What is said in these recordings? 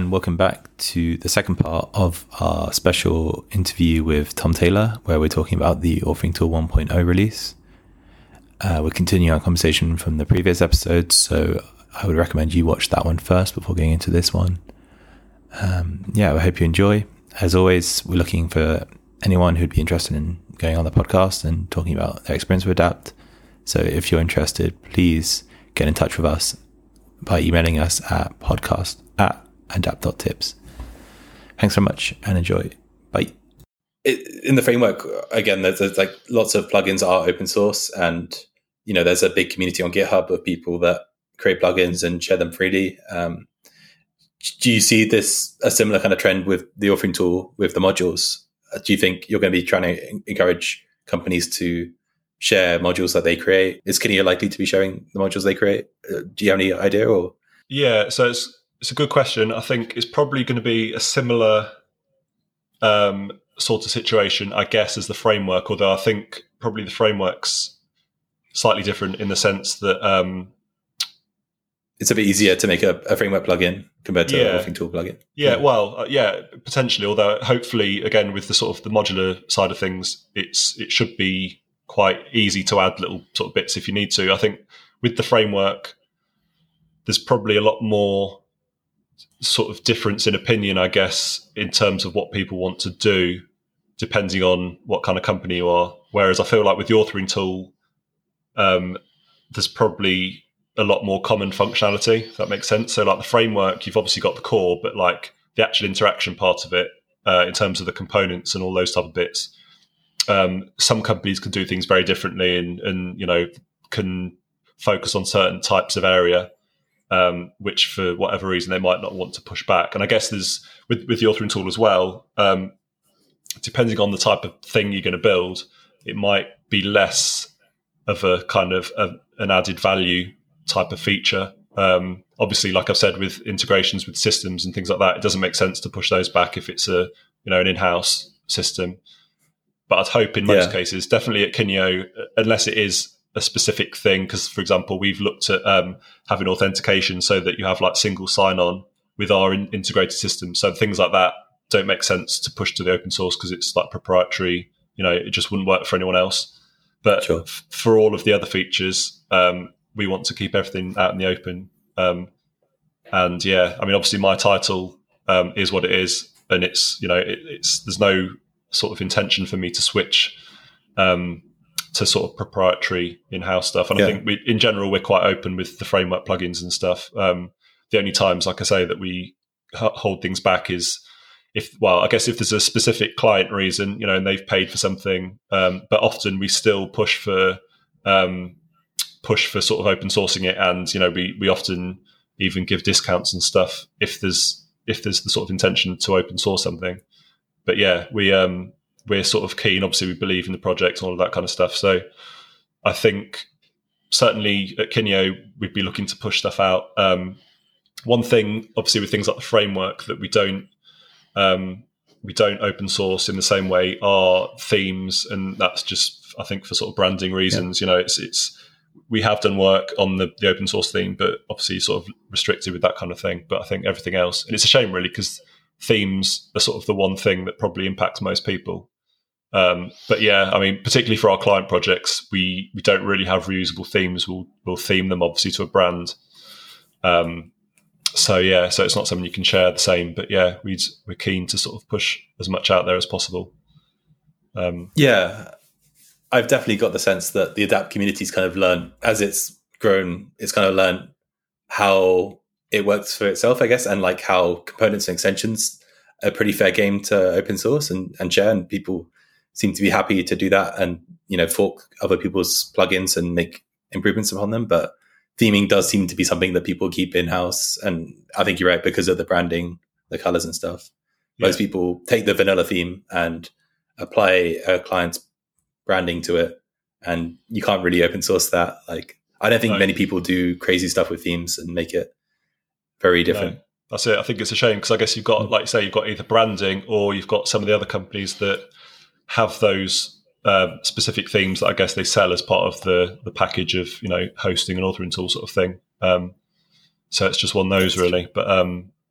and welcome back to the second part of our special interview with Tom Taylor, where we're talking about the Authoring Tool 1.0 release. We're continuing our conversation from the previous episode, so I would recommend you watch that one first before getting into this one. I hope you enjoy. As always, we're looking for anyone who'd be interested in going on the podcast and talking about their experience with Adapt. So if you're interested, please get in touch with us by emailing us at podcast@adapt.tips. Thanks so much and enjoy. Bye. In the framework, again, there's like lots of plugins are open source, and there's a big community on GitHub of people that create plugins and share them freely. Do you see a similar kind of trend with the authoring tool with the modules? Do you think you're going to be trying to encourage companies to share modules that they create? Is Kineo likely to be sharing the modules they create? Do you have any idea? Or yeah, so it's a good question. I think it's probably going to be a similar sort of situation, I guess, as the framework. Although I think probably the framework's slightly different in the sense that it's a bit easier to make a framework plugin compared to an authoring tool plugin. Potentially. Although hopefully, again, with the sort of the modular side of things, it should be quite easy to add little sort of bits if you need to. I think with the framework, there's probably a lot more sort of difference in opinion, I guess, in terms of what people want to do, depending on what kind of company you are. Whereas I feel like with the authoring tool, there's probably a lot more common functionality, if that makes sense. So like the framework, you've obviously got the core, but like the actual interaction part of it, in terms of the components and all those type of bits, some companies can do things very differently and can focus on certain types of area, which for whatever reason they might not want to push back. And I guess there's with the authoring tool as well, depending on the type of thing you're going to build, it might be less of a kind of an added value type of feature. Obviously, like I've said, with integrations with systems and things like that, it doesn't make sense to push those back if it's an in-house system. But I'd hope in most cases, definitely at Kineo, unless it is a specific thing, because, for example, we've looked at having authentication so that you have like single sign-on with our integrated system. So things like that don't make sense to push to the open source because it's like proprietary. It just wouldn't work for anyone else. But for all of the other features, we want to keep everything out in the open. Obviously my title is what it is, and it's there's no sort of intention for me to switch to sort of proprietary in-house stuff. And I think in general, we're quite open with the framework plugins and stuff. The only times, like I say, that we hold things back is if there's a specific client reason, and they've paid for something, but often we still push for sort of open sourcing it. And, we often even give discounts and stuff if there's the sort of intention to open source something. But we're sort of keen. Obviously, we believe in the project and all of that kind of stuff. So I think certainly at Kineo, we'd be looking to push stuff out. One thing, obviously, with things like the framework that we don't open source in the same way are themes, and that's just, I think, for sort of branding reasons. It's we have done work on the open source theme, but obviously sort of restricted with that kind of thing. But I think everything else, and it's a shame really, because themes are sort of the one thing that probably impacts most people. Particularly for our client projects, we don't really have reusable themes. We'll theme them obviously to a brand. So it's not something you can share the same, but we're keen to sort of push as much out there as possible. I've definitely got the sense that the Adapt community's kind of learned, as it's grown, it's kind of learned how it works for itself, I guess, and like how components and extensions are a pretty fair game to open source and share, and people seem to be happy to do that and, fork other people's plugins and make improvements upon them. But theming does seem to be something that people keep in-house. And I think you're right, because of the branding, the colors and stuff. Most people take the vanilla theme and apply a client's branding to it, and you can't really open source that. Like, I don't think many people do crazy stuff with themes and make it very different. No, that's it. I think it's a shame, because I guess you've got, like you say, you've got either branding or you've got some of the other companies that have those specific themes that I guess they sell as part of the package of, hosting and authoring tool sort of thing. So it's just one of those really. But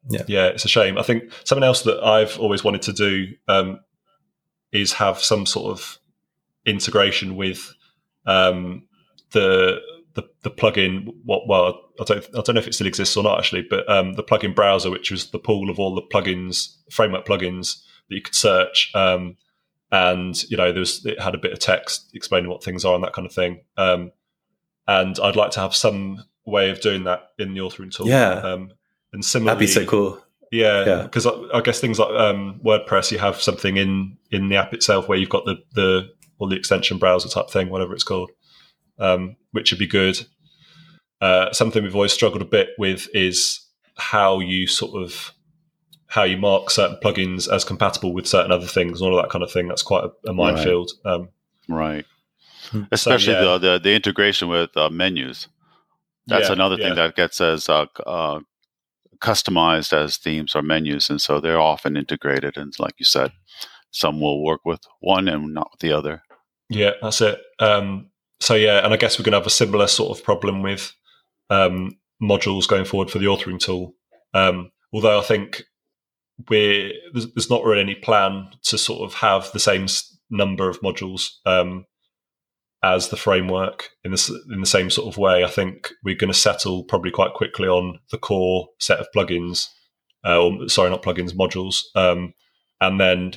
Yeah, it's a shame. I think something else that I've always wanted to do is have some sort of integration with the plugin. Well, I don't know if it still exists or not actually, but the plugin browser, which was the pool of all the plugins, framework plugins that you could search, and it had a bit of text explaining what things are and that kind of thing. And I'd like to have some way of doing that in the authoring tool. Yeah, and similarly, that'd be so cool. Yeah, because I guess things like WordPress, you have something in the app itself where you've got the extension browser type thing, whatever it's called, which would be good. Something we've always struggled a bit with is how you mark certain plugins as compatible with certain other things and all of that kind of thing. That's quite a minefield. Right. Especially the integration with menus. That's another thing that gets as customized as themes or menus, and so they're often integrated. And like you said, some will work with one and not with the other. Yeah, that's it. And I guess we're going to have a similar sort of problem with modules going forward for the authoring tool. Although I think there's not really any plan to sort of have the same number of modules as the framework in the same sort of way. I think we're going to settle probably quite quickly on the core set of plugins, modules. And then,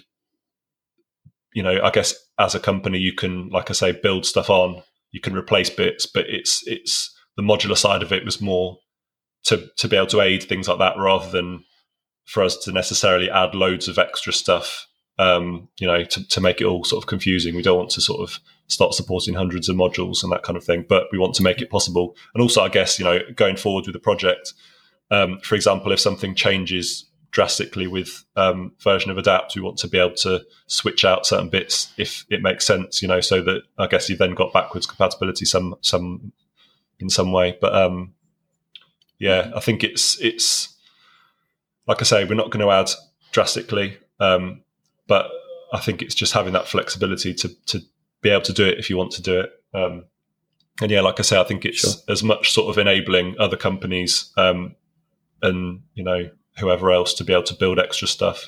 I guess as a company, you can, like I say, build stuff on, you can replace bits, but it's the modular side of it was more to be able to aid things like that rather than for us to necessarily add loads of extra stuff, to make it all sort of confusing. We don't want to sort of start supporting hundreds of modules and that kind of thing, but we want to make it possible. And also, I guess, going forward with the project, for example, if something changes drastically with version of Adapt, we want to be able to switch out certain bits if it makes sense, so that I guess you've then got backwards compatibility some in some way. But I think it's like I say, we're not going to add drastically, but I think it's just having that flexibility to be able to do it if you want to do it. And like I say, I think it's as much sort of enabling other companies and whoever else to be able to build extra stuff,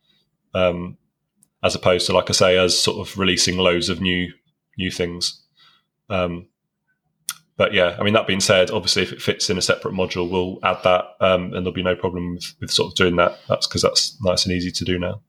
as opposed to, like I say, as sort of releasing loads of new things. But that being said, obviously if it fits in a separate module, we'll add that, and there'll be no problem with sort of doing that. That's because that's nice and easy to do now.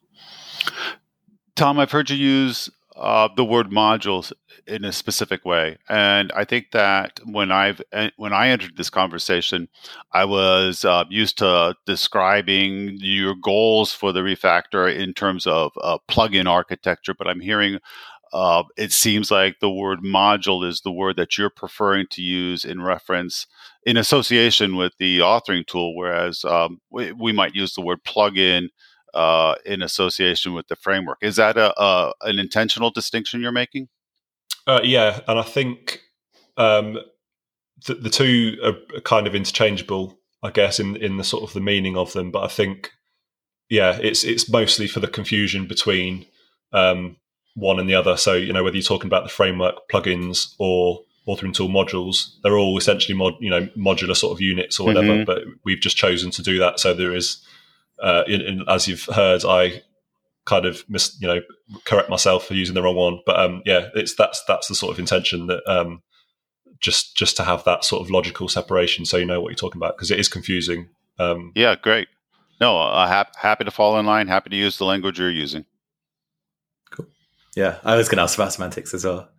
Tom, I've heard you use the word modules in a specific way, and I think that when I entered this conversation, I was used to describing your goals for the refactor in terms of plugin architecture, but I'm hearing it seems like the word module is the word that you're preferring to use in reference, in association with the authoring tool, whereas we might use the word plugin in association with the framework. Is that an intentional distinction you're making? And I think the two are kind of interchangeable, I guess, in the sort of the meaning of them. But I think, it's mostly for the confusion between one and the other. So, whether you're talking about the framework plugins or authoring tool modules, they're all essentially modular sort of units or whatever. Mm-hmm. But we've just chosen to do that. So there is. As you've heard, I kind of correct myself for using the wrong one, but that's the sort of intention that just to have that sort of logical separation, so you know what you're talking about, because it is confusing. Great. No, happy to fall in line. Happy to use the language you're using. Cool. Yeah, I was going to ask about semantics as well.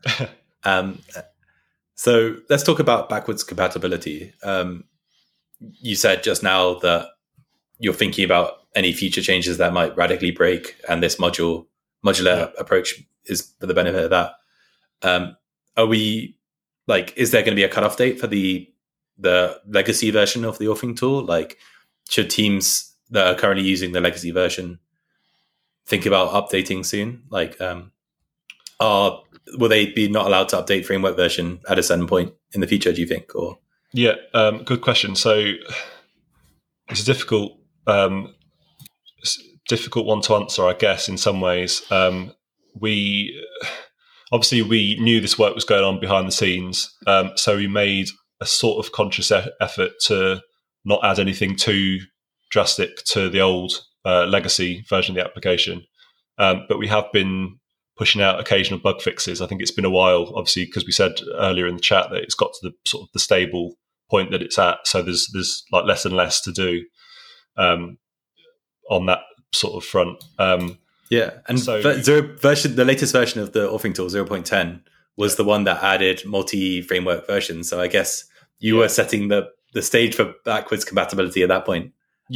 So let's talk about backwards compatibility. You said just now that you're thinking about any future changes that might radically break, and this modular approach is for the benefit of that. Are we is there going to be a cutoff date for the legacy version of the authoring tool? Like, should teams that are currently using the legacy version think about updating soon? Will they be not allowed to update framework version at a certain point in the future, do you think? Or good question. So it's a difficult one to answer, I guess, in some ways. We knew this work was going on behind the scenes, so we made a sort of conscious effort to not add anything too drastic to the old legacy version of the application. But we have been pushing out occasional bug fixes. I think it's been a while, obviously, because we said earlier in the chat that it's got to the sort of the stable point that it's at. So there's like less and less to do on that sort of front. And so the latest version of the authoring tool, 0.10, was the one that added multi-framework versions. So I guess you were setting the stage for backwards compatibility at that point.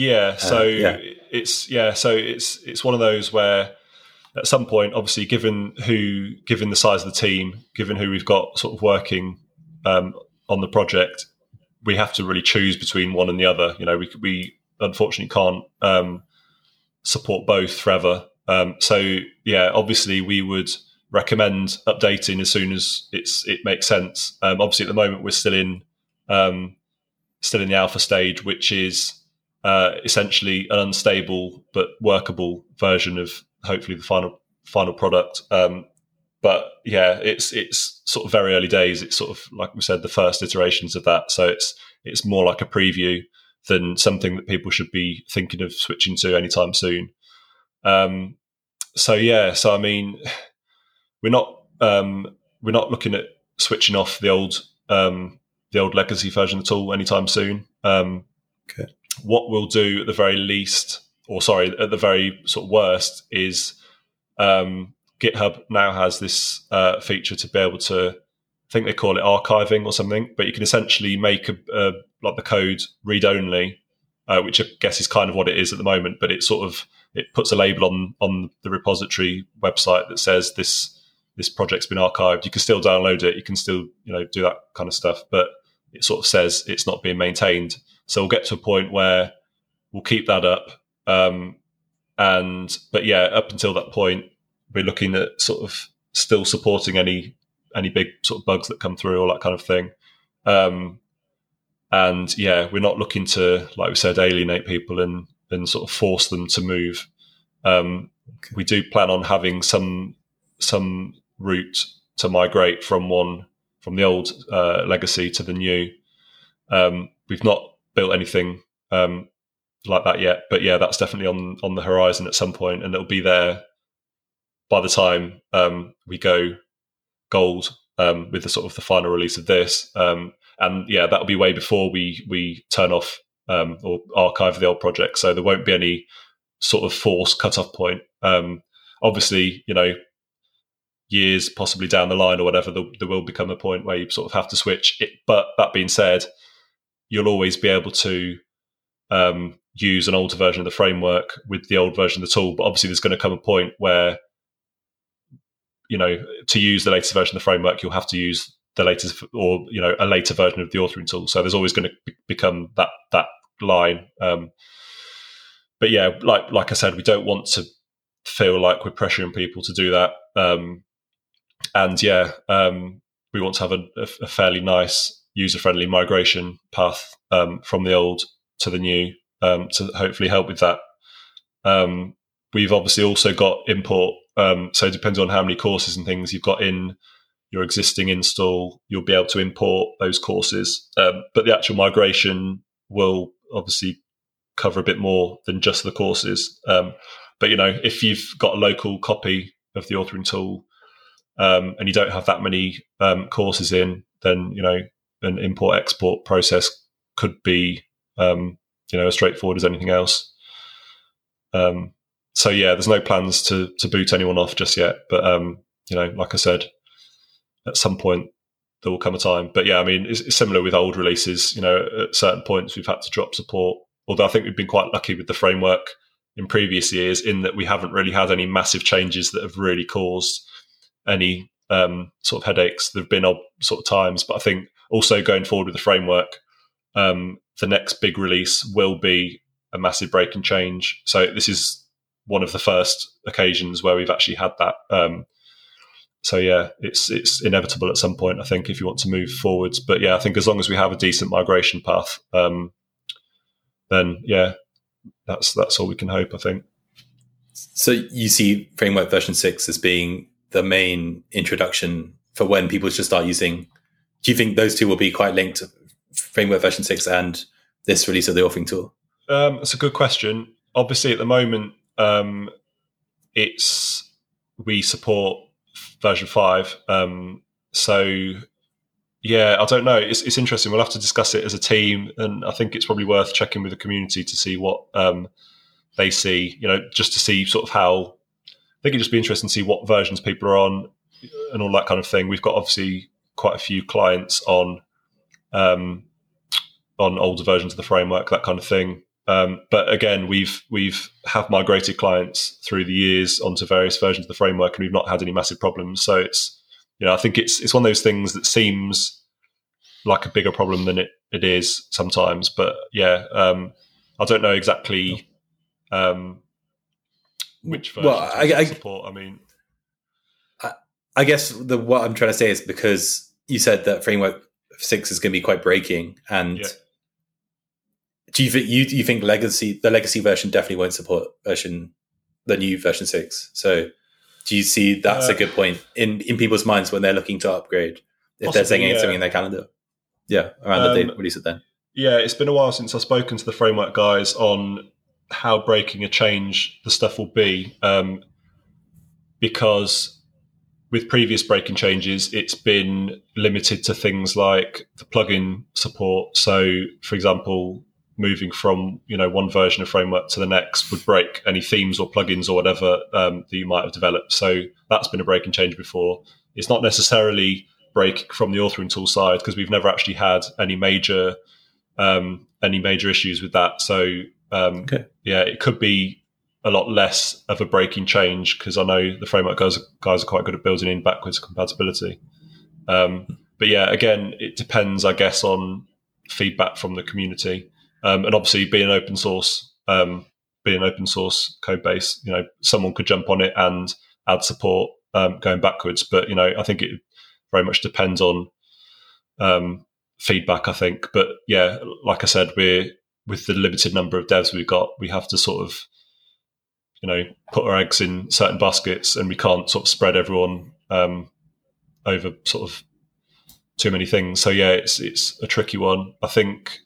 It's one of those where at some point, obviously, given the size of the team, given who we've got sort of working on the project, we have to really choose between one and the other. You know, we unfortunately can't support both forever. Obviously, we would recommend updating as soon as it makes sense. Obviously, at the moment, we're still in the alpha stage, which is essentially an unstable but workable version of hopefully the final product. But yeah, it's sort of very early days. It's sort of, like we said, the first iterations of that. So it's more like a preview than something that people should be thinking of switching to anytime soon. So I mean, we're not looking at switching off the old legacy version at all anytime soon. Okay. What we'll do at the very sort of worst is GitHub now has this feature to be able to, I think they call it archiving or something, but you can essentially make like the code read only, which I guess is kind of what it is at the moment. But it puts a label on the repository website that says this project's been archived. You can still download it. You can still do that kind of stuff, but it sort of says it's not being maintained. So we'll get to a point where we'll keep that up. Up until that point, we're looking at sort of still supporting any big sort of bugs that come through, all that kind of thing. We're not looking to, like we said, alienate people and sort of force them to move. We do plan on having some route to migrate from the old legacy to the new. We've not built anything like that yet, but yeah, that's definitely on the horizon at some point, and it'll be there by the time we go gold with the sort of the final release of this. That'll be way before we turn off or archive the old project, so there won't be any sort of forced cutoff point. Obviously, years possibly down the line or whatever, there will become a point where you sort of have to switch it. But that being said, you'll always be able to use an older version of the framework with the old version of the tool. But obviously there's going to come a point where, to use the latest version of the framework, you'll have to use the latest or, a later version of the authoring tool. So there's always going to become that line. But yeah, like I said, we don't want to feel like we're pressuring people to do that. We want to have a fairly nice user-friendly migration path from the old to the new to hopefully help with that. We've obviously also got import, so it depends on how many courses and things you've got in your existing install, you'll be able to import those courses. But the actual migration will obviously cover a bit more than just the courses. But if you've got a local copy of the authoring tool and you don't have that many courses in, then an import-export process could be as straightforward as anything else. There's no plans to boot anyone off just yet. But like I said, at some point there will come a time. But yeah, I mean, it's similar with old releases. At certain points we've had to drop support. Although I think we've been quite lucky with the framework in previous years, in that we haven't really had any massive changes that have really caused any sort of headaches. There have been odd sort of times, but I think also going forward with the framework, the next big release will be a massive break and change. So this is one of the first occasions where we've actually had that. It's inevitable at some point, I think, if you want to move forwards. But yeah, I think as long as we have a decent migration path, then yeah, that's all we can hope, I think. So you see framework version 6 as being the main introduction for when people should start using. Do you think those two will be quite linked, framework version 6 and this release of the authoring tool? That's a good question. Obviously, at the moment, we support version 5. So yeah, I don't know. It's interesting. We'll have to discuss it as a team, and I think it's probably worth checking with the community to see what they see. Just to see sort of how. I think it'd just be interesting to see what versions people are on and all that kind of thing. We've got obviously quite a few clients on older versions of the framework, that kind of thing. But again, we've have migrated clients through the years onto various versions of the framework, and we've not had any massive problems. So it's, I think it's one of those things that seems like a bigger problem than it is sometimes. But yeah, I don't know exactly which version I support. I mean, I guess what I'm trying to say is, because you said that framework 6 is going to be quite breaking, and do you think the legacy version definitely won't support the new version 6? So do you see that's a good point in people's minds when they're looking to upgrade, if they're saying something in their calendar? Yeah, around the date release it then. Yeah, it's been a while since I've spoken to the framework guys on how breaking a change the stuff will be, because with previous breaking changes, it's been limited to things like the plugin support. So, for example, moving from one version of framework to the next would break any themes or plugins or whatever that you might have developed. So that's been a breaking change before. It's not necessarily break from the authoring tool side, because we've never actually had any major issues with that. So yeah, it could be a lot less of a breaking change, because I know the framework guys are quite good at building in backwards compatibility. But yeah, again, it depends, I guess, on feedback from the community. And obviously, being open source code base, someone could jump on it and add support going backwards. But I think it very much depends on feedback, I think. But yeah, like I said, with the limited number of devs we've got, we have to sort of put our eggs in certain baskets, and we can't sort of spread everyone over sort of too many things. So yeah, it's a tricky one. I think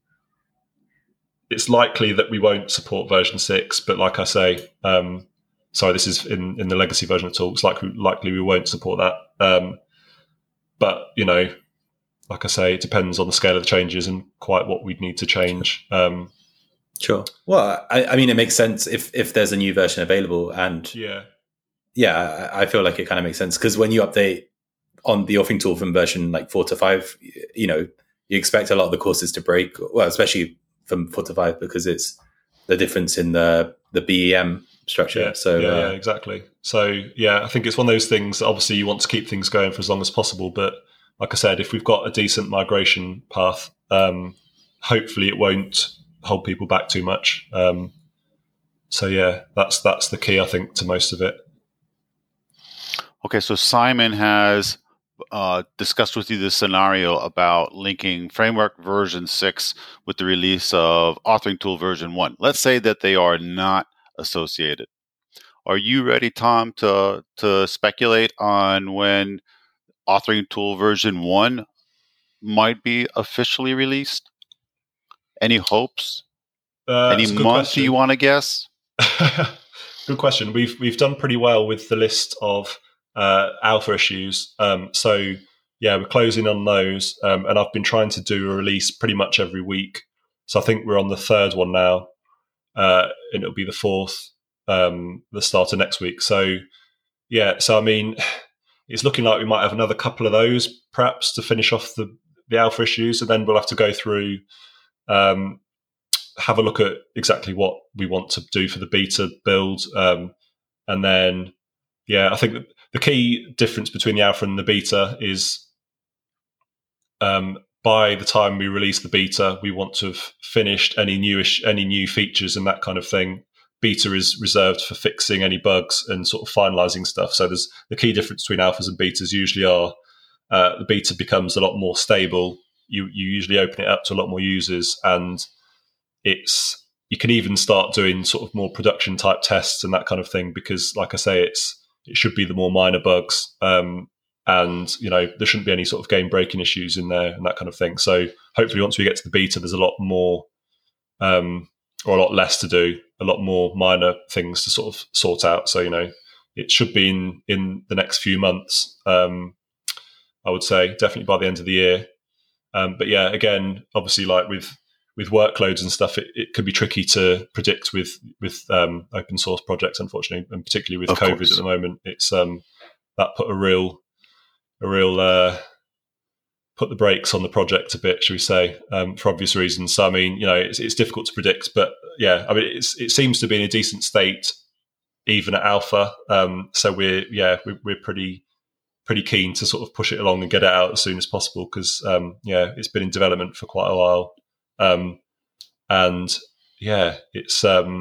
it's likely that we won't support version 6, but like I say, sorry, this is in the legacy version of the tool. It's likely we won't support that. But like I say, it depends on the scale of the changes and quite what we'd need to change. Sure. Well, I mean, it makes sense if there's a new version available, and yeah, I feel like it kind of makes sense, because when you update on the authoring tool from version like 4 to 5, you expect a lot of the courses to break. Well, especially from 4 to 5, because it's the difference in the BEM structure. Yeah, so yeah, exactly. So yeah, I think it's one of those things that obviously you want to keep things going for as long as possible. But like I said, if we've got a decent migration path, hopefully it won't hold people back too much. So yeah, that's the key, I think, to most of it. Okay, so Simon has discussed with you the scenario about linking framework version 6 with the release of authoring tool version 1. Let's say that they are not associated. Are you ready, Tom, to speculate on when authoring tool version 1 might be officially released? Any hopes? Any month you want to guess? Good question. We've done pretty well with the list of alpha issues. So yeah, we're closing on those, and I've been trying to do a release pretty much every week. So I think we're on the 3rd one now, and it'll be the 4th, the start of next week. So yeah, so I mean, it's looking like we might have another couple of those perhaps to finish off the alpha issues, and then we'll have to go through. Have a look at exactly what we want to do for the beta build. And then, yeah, I think that the key difference between the alpha and the beta is by the time we release the beta, we want to have finished any new features and that kind of thing. Beta is reserved for fixing any bugs and sort of finalizing stuff. So there's the key difference between alphas and betas usually are the beta becomes a lot more stable. You usually open it up to a lot more users, and you can even start doing sort of more production type tests and that kind of thing, because like I say, it should be the more minor bugs, and there shouldn't be any sort of game breaking issues in there and that kind of thing. So hopefully once we get to the beta, there's a lot more or a lot less to do, a lot more minor things to sort of sort out. So, it should be in the next few months, I would say, definitely by the end of the year. But yeah, again, obviously, like with workloads and stuff, it could be tricky to predict with open source projects, unfortunately, and particularly with COVID at the moment. It's that put a real put the brakes on the project a bit, should we say, for obvious reasons. So, I mean, it's difficult to predict, but yeah, I mean, it seems to be in a decent state, even at alpha. So we're pretty keen to sort of push it along and get it out as soon as possible because, it's been in development for quite a while. And yeah, it's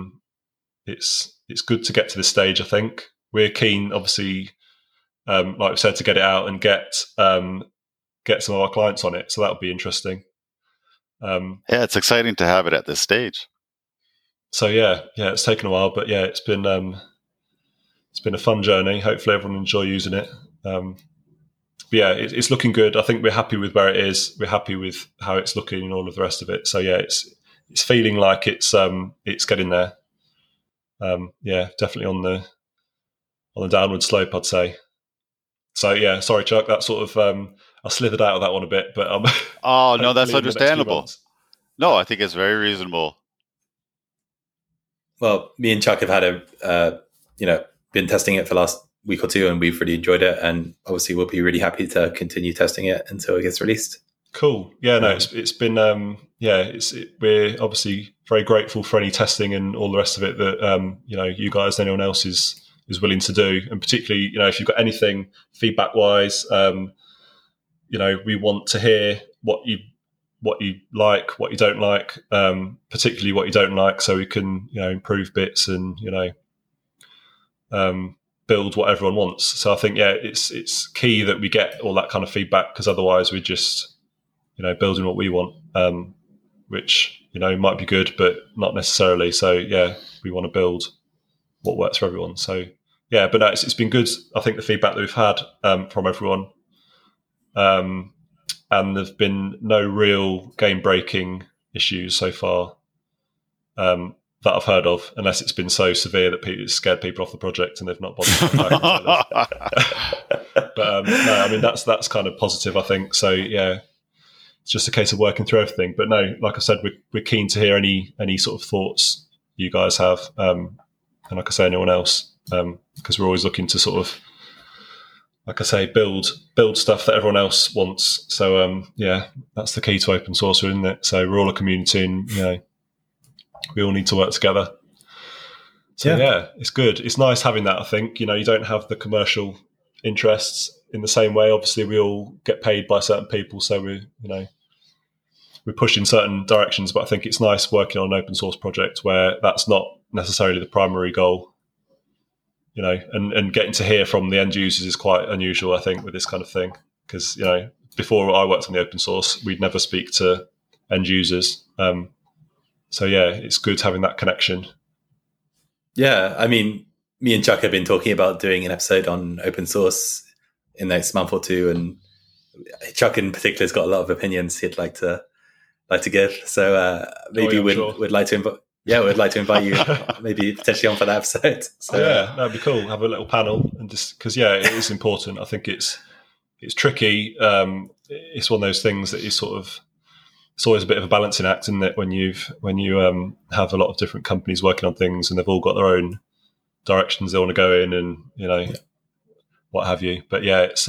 good to get to this stage. I think we're keen, obviously, like we said, to get it out and get some of our clients on it. So that would be interesting. It's exciting to have it at this stage. So yeah, it's taken a while, but yeah, it's been a fun journey. Hopefully everyone will enjoy using it. But yeah, it's looking good. I think we're happy with where it is. We're happy with how it's looking and all of the rest of it. So yeah, it's feeling like it's getting there. Yeah, definitely on the downward slope, I'd say. So yeah, sorry, Chuck. That sort of I slithered out of that one a bit, but oh no, that's understandable. No, I think it's very reasonable. Well, me and Chuck have had been testing it for the last week or two, and we've really enjoyed it. And obviously, we'll be really happy to continue testing it until it gets released. Cool. Yeah, no, it's been we're obviously very grateful for any testing and all the rest of it that you guys and anyone else is willing to do, and particularly if you've got anything feedback wise, we want to hear what you like, what you don't like, particularly what you don't like, so we can improve bits and build what everyone wants. So I think it's key that we get all that kind of feedback, because otherwise we're just building what we want, which might be good but not necessarily. So yeah, we want to build what works for everyone. So yeah, but no, it's been good. I think the feedback that we've had from everyone, and there've been no real game breaking issues so far that I've heard of, unless it's been so severe that it's scared people off the project and they've not bothered. But no, I mean that's kind of positive, I think. So yeah, it's just a case of working through everything. But no, like I said, we're keen to hear any sort of thoughts you guys have, and like I say, anyone else, because we're always looking to sort of, like I say, build stuff that everyone else wants. So yeah, that's the key to open source, isn't it? So we're all a community, and we all need to work together. So yeah, it's good. It's nice having that. I think you don't have the commercial interests in the same way. Obviously, we all get paid by certain people, so we're pushing certain directions. But I think it's nice working on an open source project where that's not necessarily the primary goal. And getting to hear from the end users is quite unusual, I think, with this kind of thing. Because, before I worked on the open source, we'd never speak to end users. So, yeah, it's good having that connection. Yeah, I mean, me and Chuck have been talking about doing an episode on open source in the next month or two. And Chuck in particular has got a lot of opinions he'd like to give. So maybe we'd like to invite... Yeah, we'd like to invite you maybe potentially on for that episode. So, yeah, that'd be cool. Have a little panel, and just because it is important. I think it's tricky. It's one of those things that is sort of, it's always a bit of a balancing act, isn't it? When you have a lot of different companies working on things, and they've all got their own directions they want to go in, and what have you. But yeah, it's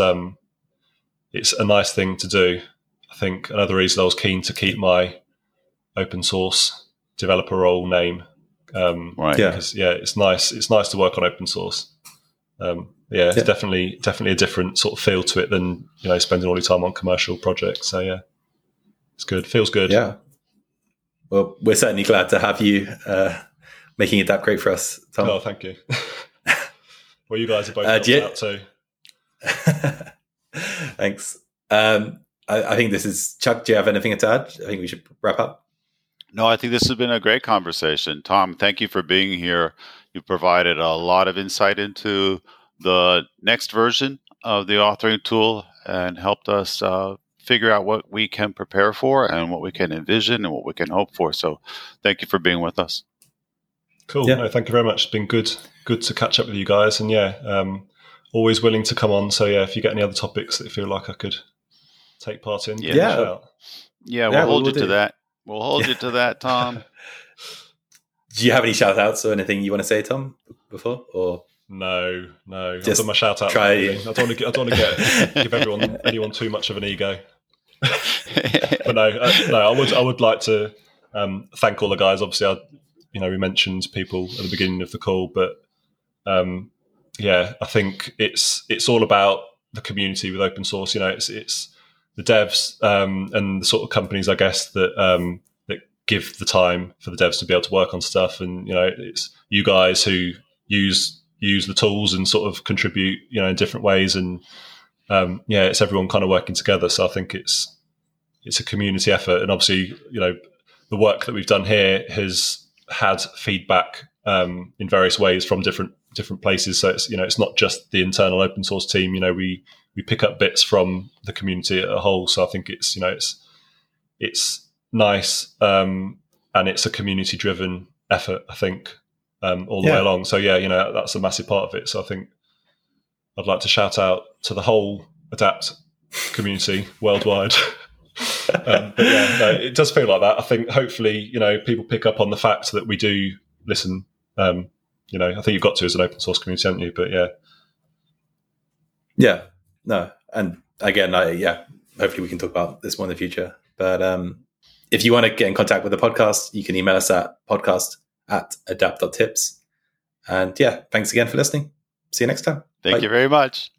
a nice thing to do. I think another reason I was keen to keep my open source developer role name, right? Because it's nice to work on open source. It's definitely a different sort of feel to it than spending all your time on commercial projects. So yeah, it's good. Feels good. Yeah. Well, we're certainly glad to have you making Adapt great for us, Tom. Oh, thank you. Well, you guys are both out too. Thanks. I think this is Chuck. Do you have anything to add? I think we should wrap up. No, I think this has been a great conversation. Tom, thank you for being here. You provided a lot of insight into the next version of the authoring tool and helped us figure out what we can prepare for and what we can envision and what we can hope for. So thank you for being with us. Cool. No, thank you very much. It's been good to catch up with you guys. And always willing to come on. So if you get any other topics that you feel like I could take part in, we'll hold you to that. We'll hold you to that, Tom. Do you have any shout outs or anything you want to say, Tom, before? Or No. Just I've done my shout out. I don't want to give anyone too much of an ego. But no, I would like to thank all the guys. Obviously, we mentioned people at the beginning of the call, but I think it's all about the community with open source. It's the devs and the sort of companies, I guess, that give the time for the devs to be able to work on stuff, and it's you guys who use the tools and sort of contribute in different ways, and it's everyone kind of working together. So I think it's a community effort, and obviously the work that we've done here has had feedback in various ways from different places. So it's not just the internal open source team. We pick up bits from the community as a whole. So I think it's nice, and it's a community driven effort, I think, all the way along. So that's a massive part of it. So I think I'd like to shout out to the whole Adapt community worldwide. It does feel like that. I think hopefully people pick up on the fact that we do listen. I think you've got to as an open source community, haven't you? But and again, hopefully we can talk about this more in the future. But if you want to get in contact with the podcast, you can email us at podcast@adapt.tips. And thanks again for listening. See you next time. Thank you very much.